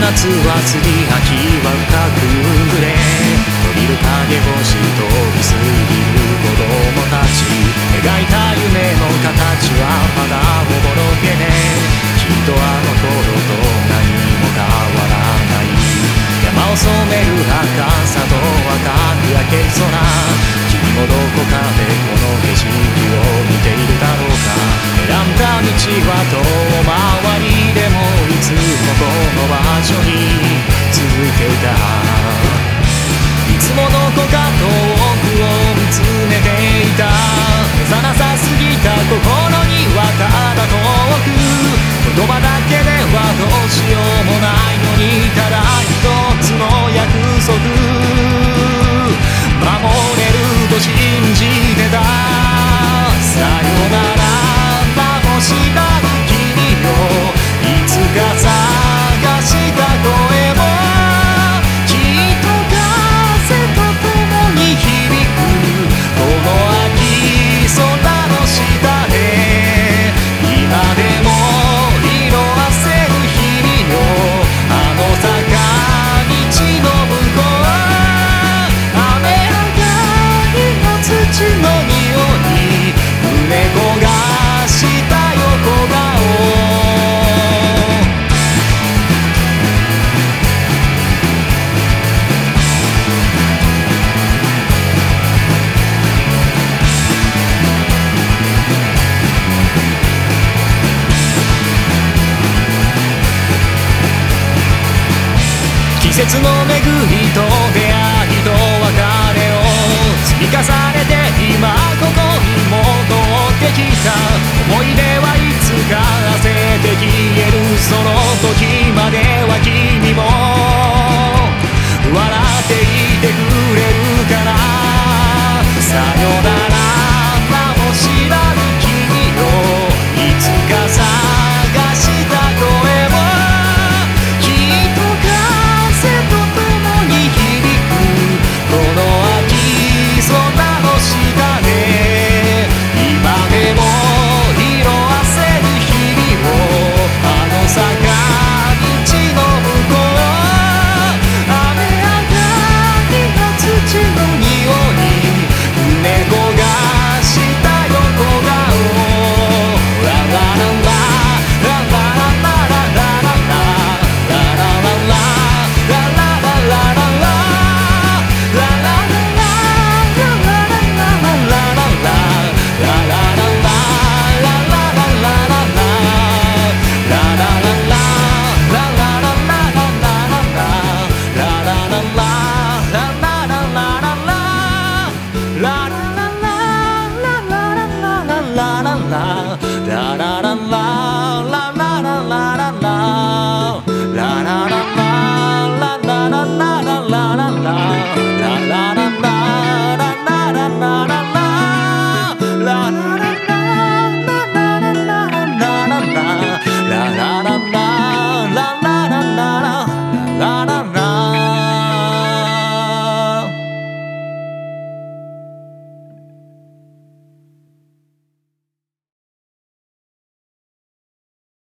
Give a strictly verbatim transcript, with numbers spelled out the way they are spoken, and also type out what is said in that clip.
夏は過ぎ秋は深く夕暮れ伸びる影星通り過ぎる子供たち描いた夢の形はまだおぼろげできっとあの頃と何も変わらない山を染める赤さと赤く焼ける空君もどこかでこの景色を見ているだろうか選んだ道は遠回りでもいつもこの場所に続いていたいつもどこか遠くを見つめていた目覚なさすぎた心にはただ遠く言葉だけではどうしようもないのにただ一つの約束守れると信じてたさよならもしない君をいつか探した声もきっと風と共に響くこの秋空の下で今でも色あせる日々よあの坂道の向こう雨上がりの土の匂い胸焦がした横顔季節の巡りと出会いと別れを積み重ねて今ここに戻ってきた思い出はいつか焦って消えるその時までは君も笑っていてくれるかなさよ